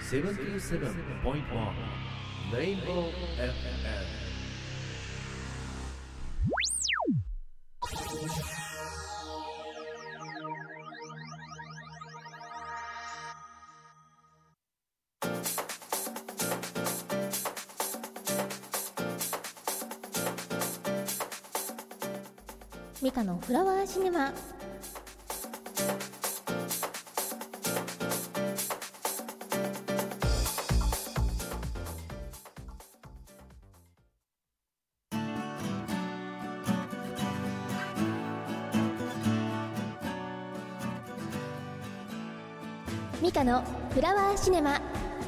77.1 Rainbow FM。 ミカのフラワーシネマ。ミカのフラワーシネマ。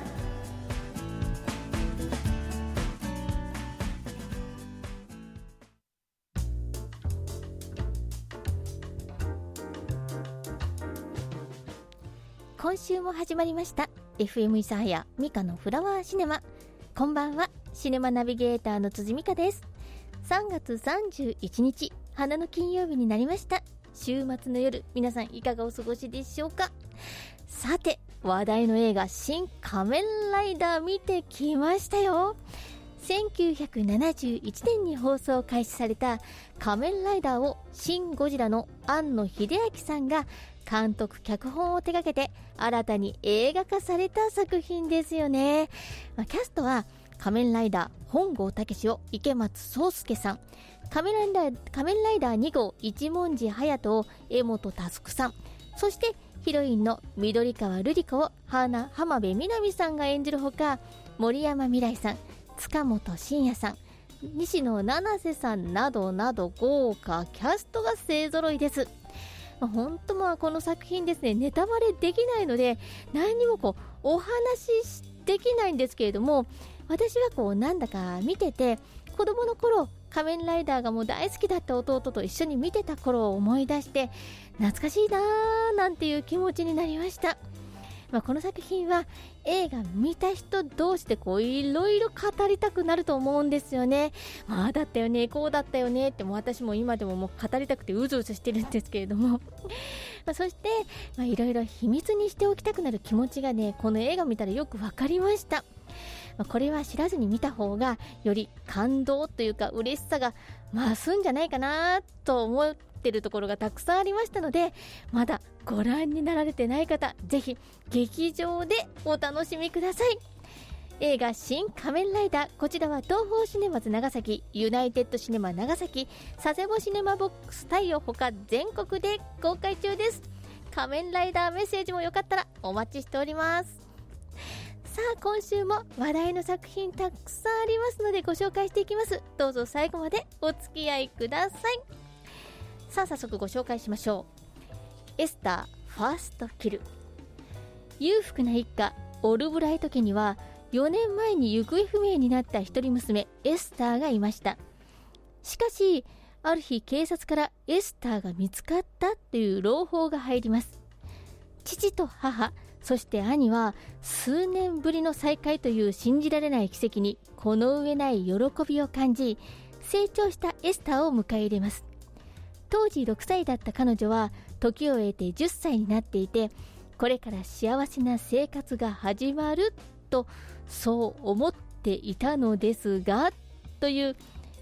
今週も始まりました FM 諫早ミカのフラワーシネマ。こんばんは、シネマナビゲーターの辻美香です。3月31日花の金曜日になりました。週末の夜、皆さんいかがお過ごしでしょうか。さて、話題の映画新仮面ライダー見てきましたよ。1971年に放送開始された仮面ライダーをシン・ゴジラの庵野秀明さんが監督脚本を手掛けて新たに映画化された作品ですよね。キャストは仮面ライダー本郷猛を池松壮亮さん、仮面ライダー2号一文字隼人を江本佑さん、そしてヒロインの緑川瑠璃子を浜辺美波さんが演じるほか、森山未來さん、塚本慎也さん、西野七瀬さんなどなど豪華キャストが勢ぞろいです。本当この作品ですね、ネタバレできないので何にもお話しできないんですけれども、私はなんだか見てて、子供の頃仮面ライダーがもう大好きだった弟と一緒に見てた頃を思い出して懐かしいなーなんていう気持ちになりました。この作品は映画見た人同士でいろいろ語りたくなると思うんですよね。だったよね、こうだったよねって私も今でも語りたくてうずうずしてるんですけれどもそしていろいろ秘密にしておきたくなる気持ちがね、この映画見たらよくわかりました。これは知らずに見た方がより感動というか嬉しさが増すんじゃないかなと思ってるところがたくさんありましたので、まだご覧になられてない方、ぜひ劇場でお楽しみください。映画新仮面ライダー、こちらは東宝シネマズ長崎、ユナイテッドシネマ長崎、佐世保シネマボックスタイをほか全国で公開中です。仮面ライダーメッセージもよかったらお待ちしております。さあ、今週も話題の作品たくさんありますのでご紹介していきます。どうぞ最後までお付き合いください。さあ、早速ご紹介しましょう。エスターファーストキル。裕福な一家オルブライト家には4年前に行方不明になった一人娘エスターがいました。しかしある日、警察からエスターが見つかったという朗報が入ります。父と母、そして兄は数年ぶりの再会という信じられない奇跡にこの上ない喜びを感じ、成長したエスターを迎え入れます。当時6歳だった彼女は時を経て10歳になっていて、これから幸せな生活が始まるとそう思っていたのですが、という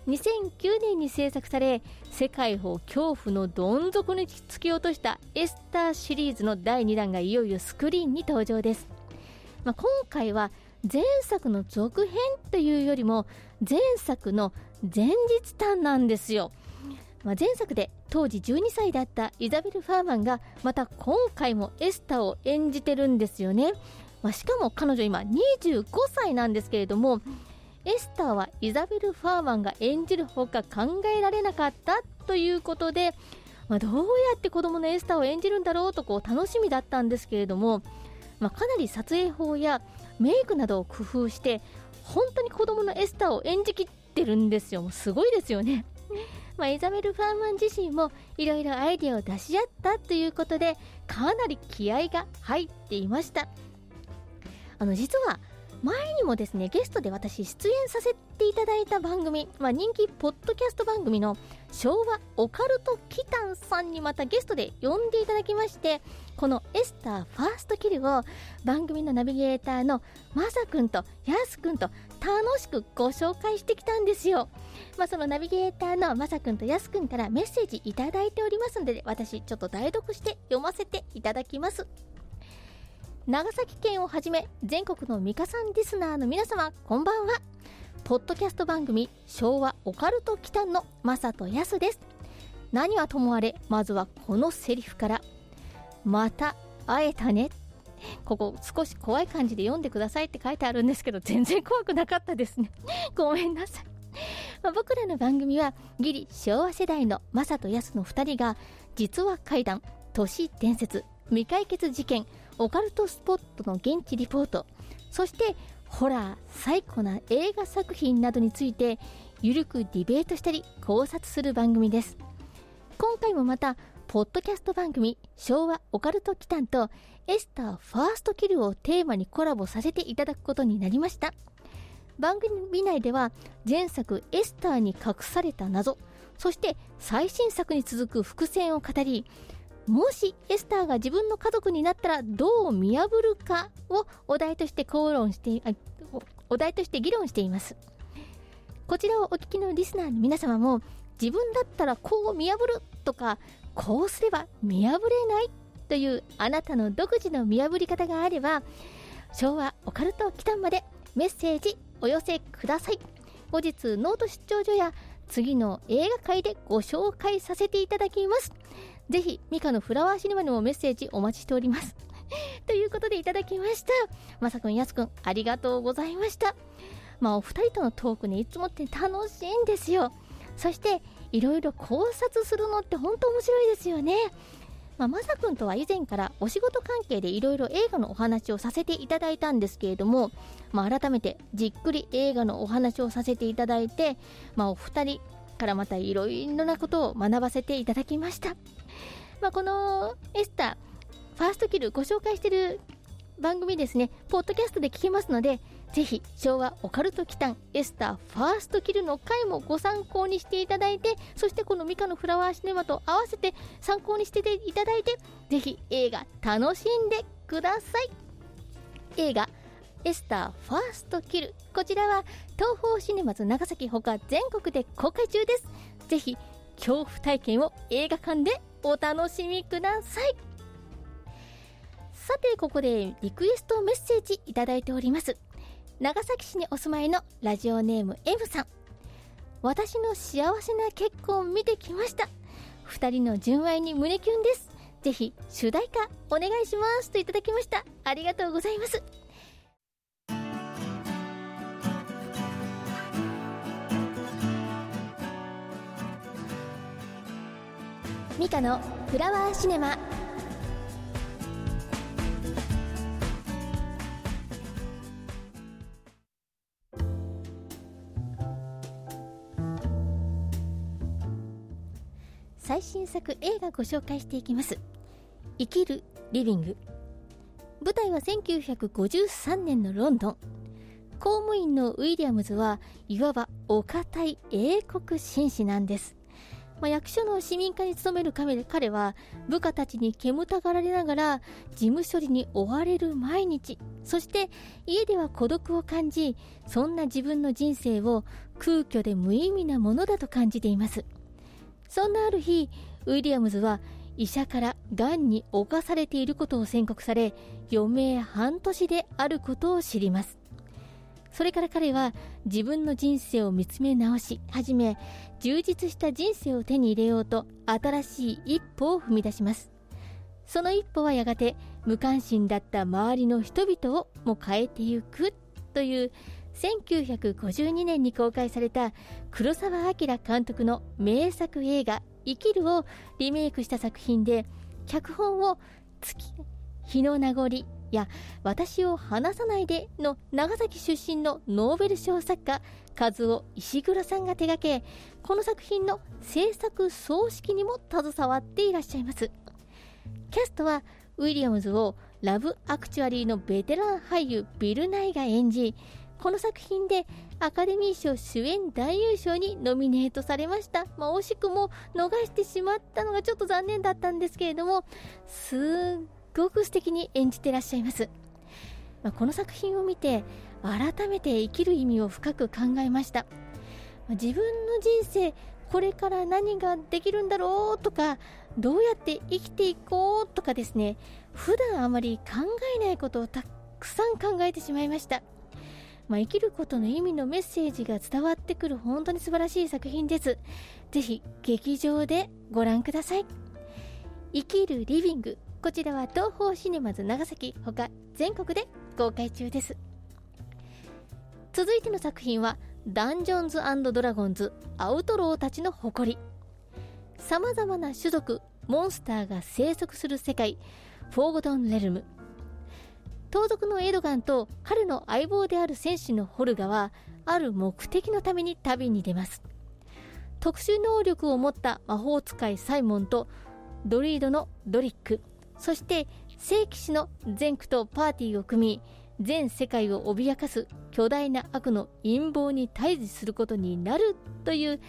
2009年に制作され世界を恐怖のどん底に突き落としたエスターシリーズの第2弾がいよいよスクリーンに登場です。今回は前作の続編というよりも前作の前日譚なんですよ。前作で当時12歳だったイザベル・ファーマンがまた今回もエスターを演じてるんですよね。しかも彼女今25歳なんですけれども、エスターはイザベル・ファーマンが演じるほか考えられなかったということで、どうやって子供のエスターを演じるんだろうと楽しみだったんですけれども、かなり撮影法やメイクなどを工夫して本当に子供のエスターを演じきってるんですよ。もうすごいですよね。イザベル・ファーマン自身もいろいろアイデアを出し合ったということでかなり気合が入っていました。実は前にもですねゲストで私出演させていただいた番組、人気ポッドキャスト番組の昭和オカルト祈祷さんにまたゲストで呼んでいただきまして、このエスターファーストキルを番組のナビゲーターのまさくんとやすくんと楽しくご紹介してきたんですよ。そのナビゲーターのまさくんとやすくんからメッセージいただいておりますので、私ちょっと代読して読ませていただきます。長崎県をはじめ全国のミカさんリスナーの皆様、こんばんは。ポッドキャスト番組昭和オカルト祈祷のまさとやすです。何はともあれ、まずはこのセリフから、また会えたね。ここ少し怖い感じで読んでくださいって書いてあるんですけど、全然怖くなかったですねごめんなさい。僕らの番組はギリ昭和世代のマサとヤスの2人が実話怪談、都市伝説、未解決事件、オカルトスポットの現地リポート、そしてホラー、最古な映画作品などについてゆるくディベートしたり考察する番組です。今回もまたポッドキャスト番組昭和オカルト祈祷とエスターファーストキルをテーマにコラボさせていただくことになりました。番組内では前作エスターに隠された謎、そして最新作に続く伏線を語り、もしエスターが自分の家族になったらどう見破るかをお題として議論しています。こちらをお聞きのリスナーの皆様も、自分だったらこう見破るとか、こうすれば見破れないというあなたの独自の見破り方があれば、昭和オカルト祈祷までメッセージお寄せください。後日ノート出張所や次の映画会でご紹介させていただきます。ぜひミカのフラワーシネマにもメッセージお待ちしておりますということでいただきました。まさくん、やすくん、ありがとうございました。お二人とのトークね、いつもって楽しいんですよ。そしていろいろ考察するのって本当面白いですよね。まさくんとは以前からお仕事関係でいろいろ映画のお話をさせていただいたんですけれども、改めてじっくり映画のお話をさせていただいて、お二人からまたいろいろなことを学ばせていただきました。このエスターファーストキルご紹介している番組ですね、ポッドキャストで聞けますので、ぜひ昭和オカルト祈祷エスターファーストキルの回もご参考にしていただいて、そしてこのミカのフラワーシネマと合わせて参考にしていただいて、ぜひ映画楽しんでください。映画エスターファーストキル、こちらは東宝シネマズ長崎ほか全国で公開中です。ぜひ恐怖体験を映画館でお楽しみください。さて、ここでリクエストメッセージいただいております。長崎市にお住まいのラジオネーム M さん、私の幸せな結婚見てきました。2人の純愛に胸キュンです。ぜひ主題歌お願いしますといただきました。ありがとうございます。ミカのフラワーシネマ。最新作映画ご紹介していきます。生きるリビング。舞台は1953年のロンドン。公務員のウィリアムズはいわばお堅い英国紳士なんです。役所の市民課に勤める彼は部下たちに煙たがられながら事務処理に追われる毎日、そして家では孤独を感じ、そんな自分の人生を空虚で無意味なものだと感じています。そんなある日、ウィリアムズは医者からがんに侵されていることを宣告され、余命半年であることを知ります。それから彼は自分の人生を見つめ直し始め、充実した人生を手に入れようと新しい一歩を踏み出します。その一歩はやがて無関心だった周りの人々をも変えてゆくという1952年に公開された黒澤明監督の名作映画生きるをリメイクした作品で、脚本を日の名残や私を離さないでの長崎出身のノーベル賞作家和尾石黒さんが手掛け、この作品の制作総指揮にも携わっていらっしゃいます。キャストはウィリアムズをラブアクチュアリーのベテラン俳優ビル・ナイが演じ、この作品でアカデミー賞主演男優賞にノミネートされました。惜しくも逃してしまったのがちょっと残念だったんですけれども、すっごく素敵に演じてらっしゃいます。この作品を見て改めて生きる意味を深く考えました。自分の人生これから何ができるんだろうとか、どうやって生きていこうとかですね、普段あまり考えないことをたくさん考えてしまいました。生きることの意味のメッセージが伝わってくる本当に素晴らしい作品です。ぜひ劇場でご覧ください。生きるリビング、こちらは東宝シネマズ長崎ほか全国で公開中です。続いての作品はダンジョンズ&ドラゴンズアウトローたちの誇り。さまざまな種族モンスターが生息する世界フォーゴドンレルム。盗賊のエドガンと彼の相棒である戦士のホルガはある目的のために旅に出ます。特殊能力を持った魔法使いサイモンとドリードのドリック、そして聖騎士のゼンクとパーティーを組み、全世界を脅かす巨大な悪の陰謀に対峙することになるという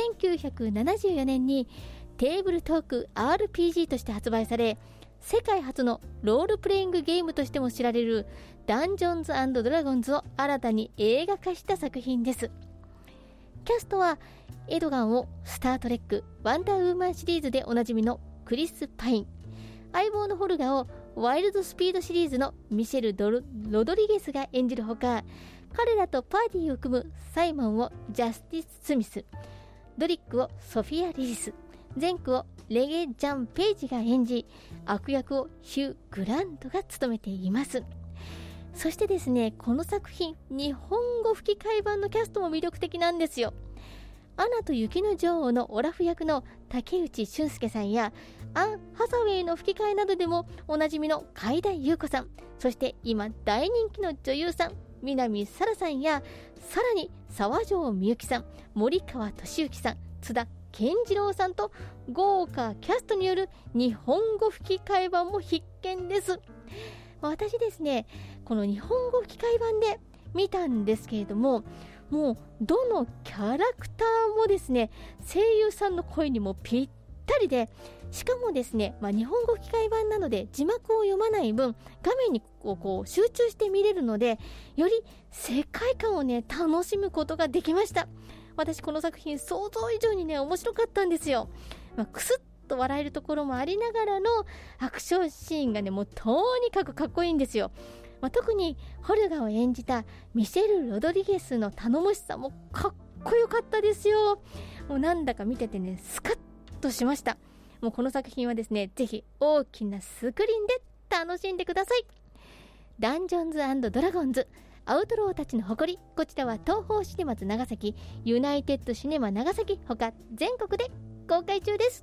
1974年にテーブルトーク RPG として発売され、世界初のロールプレイングゲームとしても知られるダンジョンズ&ドラゴンズを新たに映画化した作品です。キャストはエドガンをスタートレックワンダーウーマンシリーズでおなじみのクリス・パイン、相棒のホルガをワイルドスピードシリーズのミシェル・ロドリゲスが演じるほか、彼らとパーティーを組むサイモンをジャスティス・スミス、ドリックをソフィア・リリス、ゼンクをレゲ・ジャン・ペイジが演じ、悪役をヒュー・グラントが務めています。そしてですね、この作品日本語吹き替え版のキャストも魅力的なんですよ。アナと雪の女王のオラフ役の竹内俊介さんや、アン・ハサウェイの吹き替えなどでもおなじみの海田優子さん、そして今大人気の女優さん南沙良さんや、さらに沢城みゆきさん、森川俊之さん、津田健次郎さんと豪華キャストによる日本語吹き替え版も必見です。私ですね、この日本語吹き替え版で見たんですけれども、もうどのキャラクターもですね、声優さんの声にもぴったりで、しかもですね、日本語吹き替え版なので字幕を読まない分画面にこう集中して見れるので、より世界観をね楽しむことができました。私この作品想像以上にね面白かったんですよ。くすっと笑えるところもありながらのアクションシーンがねもうとにかくかっこいいんですよ。特にホルガを演じたミシェル・ロドリゲスの頼もしさもかっこよかったですよ。もうなんだか見ててねスカッとしました。もうこの作品はですね、ぜひ大きなスクリーンで楽しんでください。ダンジョンズ&ドラゴンズアウトローたちの誇り、こちらは東宝シネマズ長崎、ユナイテッドシネマ長崎ほか全国で公開中です。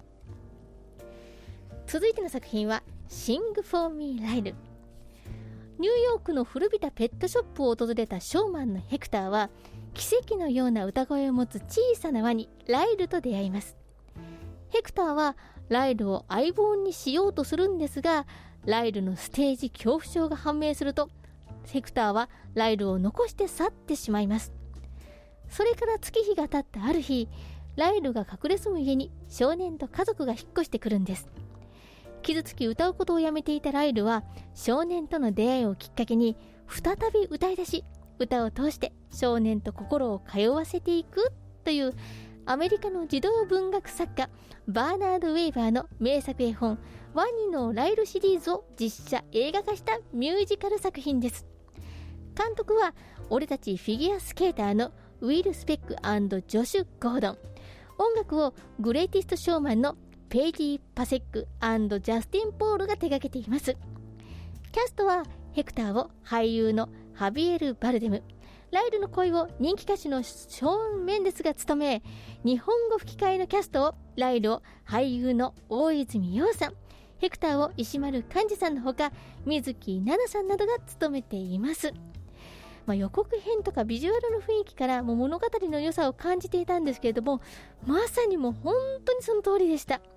続いての作品は Sing for Me ライル。ニューヨークの古びたペットショップを訪れたショーマンのヘクターは、奇跡のような歌声を持つ小さなワニライルと出会います。ヘクターはライルを相棒にしようとするんですが、ライルのステージ恐怖症が判明すると、ヘクターはライルを残して去ってしまいます。それから月日が経ったある日、ライルが隠れ住む家に少年と家族が引っ越してくるんです。傷つき歌うことをやめていたライルは、少年との出会いをきっかけに再び歌い出し、歌を通して少年と心を通わせていくというアメリカの児童文学作家バーナード・ウェイバーの名作絵本ワニのライルシリーズを実写映画化したミュージカル作品です。監督は俺たちフィギュアスケーターのウィル・スペック&ジョシュ・ゴードン、音楽をグレイティスト・ショーマンのペイジー・パセック&ジャスティン・ポールが手掛けています。キャストはヘクターを俳優のハビエル・バルデム、ライルの声を人気歌手のショーン・メンデスが務め、日本語吹き替えのキャストをライルを俳優の大泉洋さん、ヘクターを石丸幹二さんのほか水木奈々さんなどが務めています。予告編とかビジュアルの雰囲気からもう物語の良さを感じていたんですけれども、まさにもう本当にその通りでした。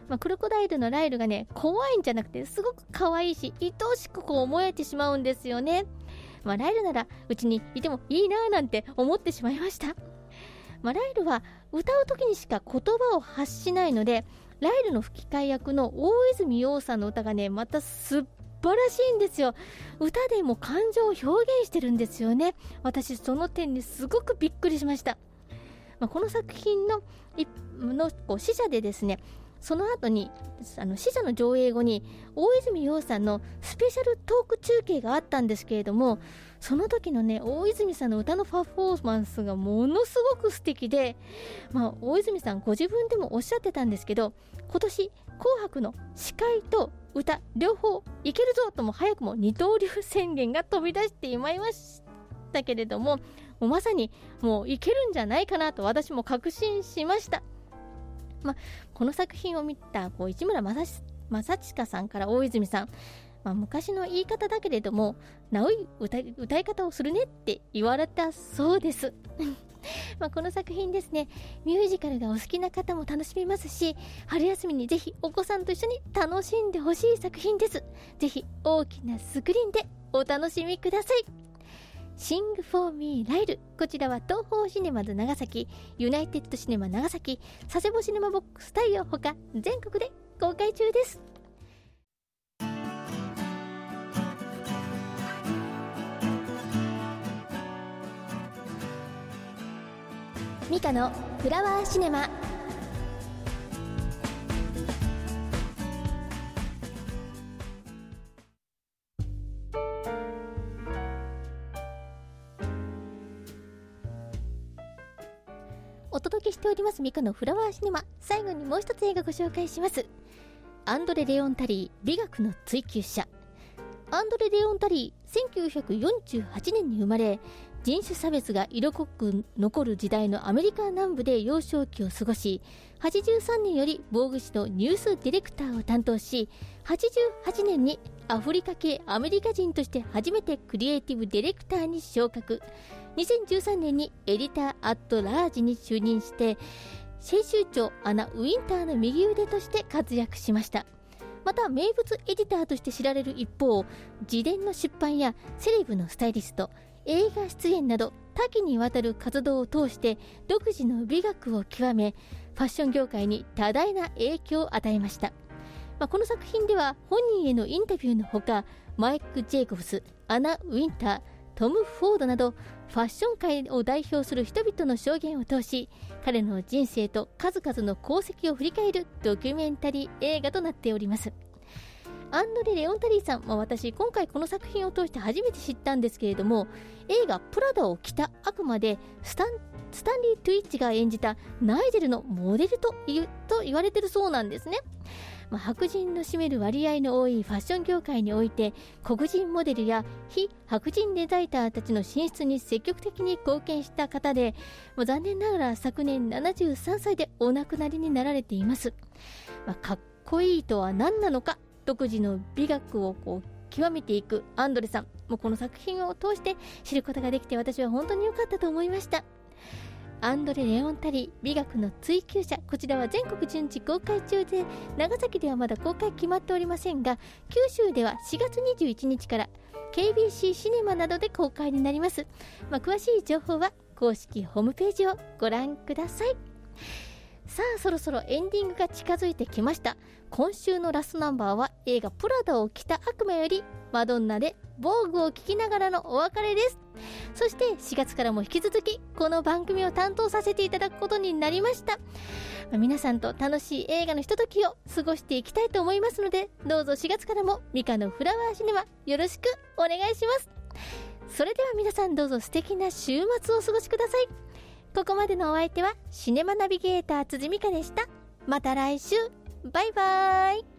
クロコダイルのライルがね、怖いんじゃなくてすごく可愛いし、愛おしく思えてしまうんですよね。ライルならうちにいてもいいななんて思ってしまいました。ライルは歌う時にしか言葉を発しないので、ライルの吹き替え役の大泉洋さんの歌がね、また素晴らしいんですよ。歌でも感情を表現してるんですよね。私その点にすごくびっくりしました。この作品の試写でですね、その後に試写の上映後に大泉洋さんのスペシャルトーク中継があったんですけれども、その時のね、大泉さんの歌のパフォーマンスがものすごく素敵で、大泉さんご自分でもおっしゃってたんですけど、今年紅白の司会と歌両方いけるぞとも早くも二刀流宣言が飛び出していましたけれども、まさにもういけるんじゃないかなと私も確信しました。この作品を見た市村正親さんから大泉さん、昔の言い方だけれども直い歌い方をするねって言われたそうですこの作品ですね、ミュージカルがお好きな方も楽しめますし、春休みにぜひお子さんと一緒に楽しんでほしい作品です。ぜひ大きなスクリーンでお楽しみください。Sing for Me ライル、こちらは東宝シネマズ長崎、ユナイテッドシネマ長崎、佐世保シネマボックス太陽ほか全国で公開中です。ミカのフラワーシネマ。お届けしておりますミカのフラワーシネマ。最後にもう一つ映画ご紹介します。アンドレ・レオン・タリー、美学の追求者。アンドレ・レオン・タリー、1948年に生まれ、人種差別が色濃く残る時代のアメリカ南部で幼少期を過ごし、83年より防具誌のニュースディレクターを担当し、88年にアフリカ系アメリカ人として初めてクリエイティブディレクターに昇格、2013年にエディター・アット・ラージに就任して、編集長アナ・ウィンターの右腕として活躍しました。また名物エディターとして知られる一方、自伝の出版やセレブのスタイリスト、映画出演など多岐にわたる活動を通して独自の美学を極め、ファッション業界に多大な影響を与えました。この作品では本人へのインタビューのほか、マイク・ジェイコブス、アナ・ウィンター、トム・フォードなどファッション界を代表する人々の証言を通し、彼の人生と数々の功績を振り返るドキュメンタリー映画となっております。アンドレ・レオン・タリーさん、私今回この作品を通して初めて知ったんですけれども、映画プラダを着た悪魔でスタンリー・トゥイッチが演じたナイジェルのモデルと言われているそうなんですね。白人の占める割合の多いファッション業界において、黒人モデルや非白人デザイナーたちの進出に積極的に貢献した方で、残念ながら昨年73歳でお亡くなりになられています。かっこいいとは何なのか、独自の美学を極めていくアンドレさん、この作品を通して知ることができて、私は本当に良かったと思いました。アンドレ・レオン・タリー、美学の追求者、こちらは全国順次公開中で、長崎ではまだ公開決まっておりませんが、九州では4月21日から KBC シネマなどで公開になります。詳しい情報は公式ホームページをご覧ください。さあ、そろそろエンディングが近づいてきました。今週のラストナンバーは映画プラダを着た悪魔よりマドンナで防具を聴きながらのお別れです。そして4月からも引き続きこの番組を担当させていただくことになりました。皆さんと楽しい映画のひとときを過ごしていきたいと思いますので、どうぞ4月からもミカのフラワーシネマよろしくお願いします。それでは皆さん、どうぞ素敵な週末をお過ごしください。ここまでのお相手はシネマナビゲーター辻美香でした。また来週、バイバーイ。